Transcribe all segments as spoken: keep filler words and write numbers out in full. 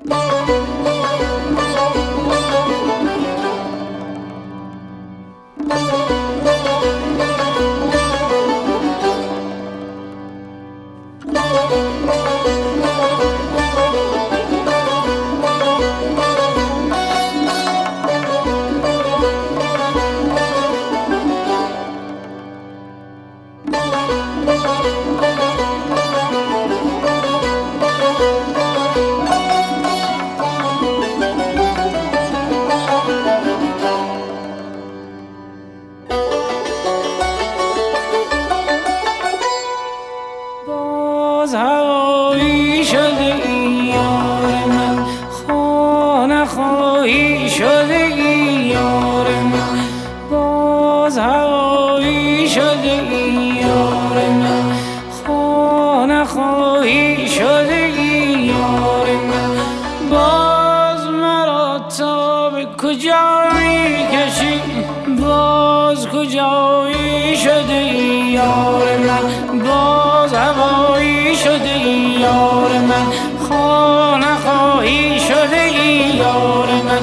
باز هوایی شده یار من، خانه خواهی شده یار من. باز هوایی شده یار من، خانه خواهی شده یار من. باز مرا تا به کجا می کشی، باز کجایی شده یار من. باز هوایی شده یار من، خانه خواهی شده یار من.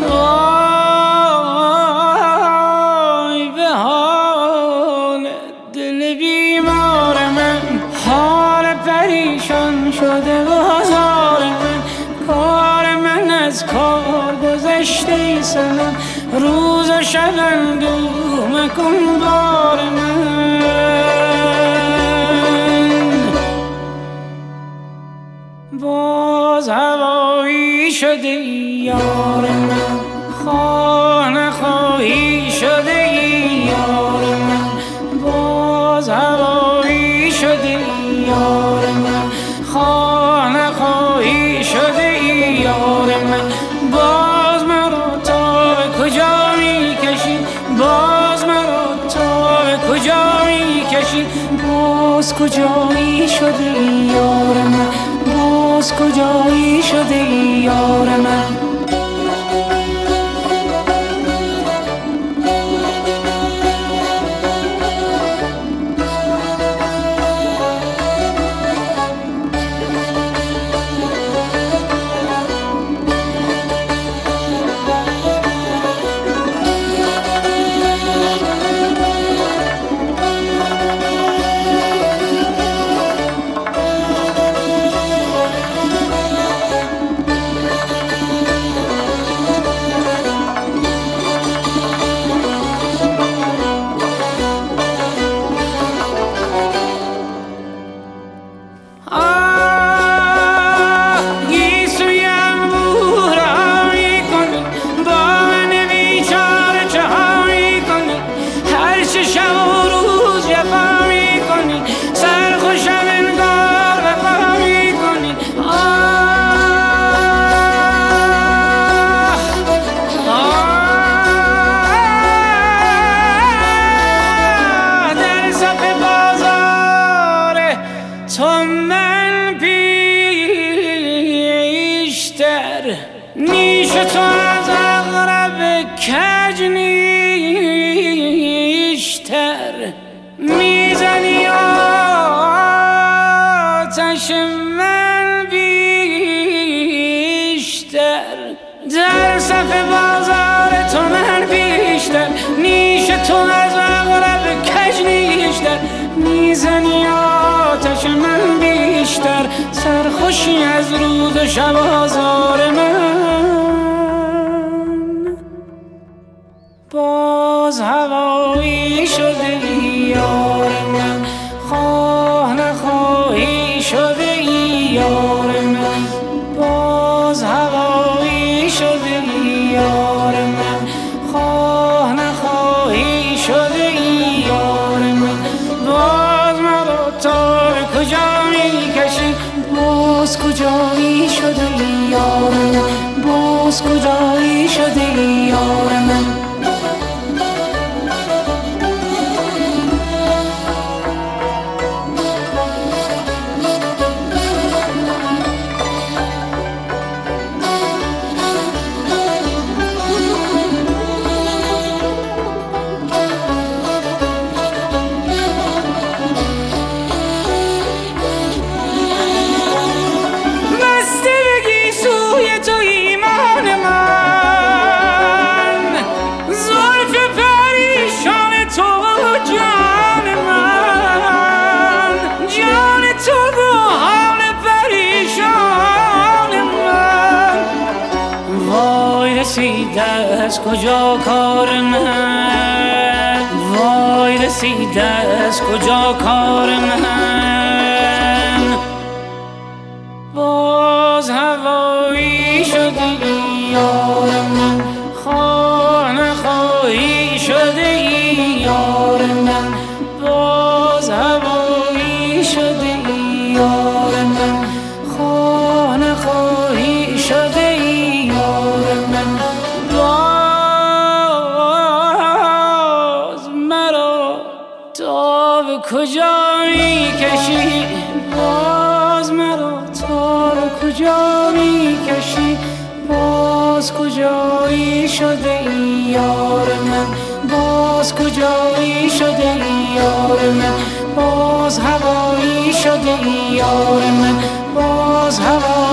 وای به حال دل بیمار من، حال پریشان شده بازار من. کار من از کار گذشته سنم، روز و شب اندوه مکن بار من. باز هوایی شده یار من، خانه خواهی شده یار من. باز هوایی شده یار من، خانه خواهی شده یار من. باز مرا تا به کجا می کشی، باز مرا تا به کجا می کشی. باز کجایی شده یار من، باز کجایی شده یار من. تو من پیشتر، نیش تو از اغرب کج نیشتر. میزنی آتش من بیشتر، در صف بازار تو من پیشتر. نیش تو از اغرب کج نیشتر، میزنی آتش من بیشتر. سرخوشی از روز و شب آزار من. باز هوایی شده یار من، خانه خواهی شده یار من. باز هوایی شده یار من، خانه خواهی شده یار من. باز مرا تا به کجا می کشی، باز کجایی شده یار من، باز کجایی شده یار من. از کجا کار من، وای رسیده از کجا کار من. باز هوایی شدی یار من، خانه خواهی شدی یار من. باز هوایی شدی یار من، خانه خواهی شدی یار من. باز مرا تا به کجا می کشی، باز مرا تا به کجا می کشی. باز کجایی شده یار من، باز کجایی شده یار من. باز هوایی شده یار من، باز هوایی